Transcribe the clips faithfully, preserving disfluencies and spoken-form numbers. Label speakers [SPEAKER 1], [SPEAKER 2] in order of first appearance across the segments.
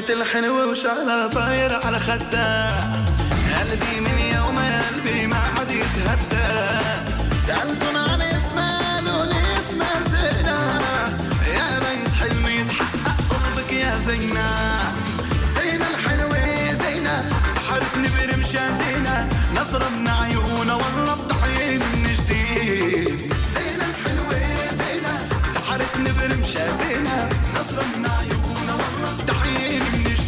[SPEAKER 1] الحلوة وشعلها طاير على خدها، قلبي من يوم قلبي ما حد يتهدى. سألتن عن اسمها قالوا لي اسمها زينة، يا ليت حلمي يتحقق قربك يا زينة. زينة الحلوة زينة سحرتني برمشها زينة، نظرة من عيونها والله بتحيي من جديد. زينة الحلوة زينة سحرتني برمشها زينة، نظرة من عيونها والله بتحيي من جديد.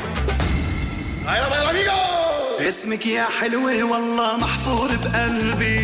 [SPEAKER 1] اسمك يا حلوة والله محفور بقلبي،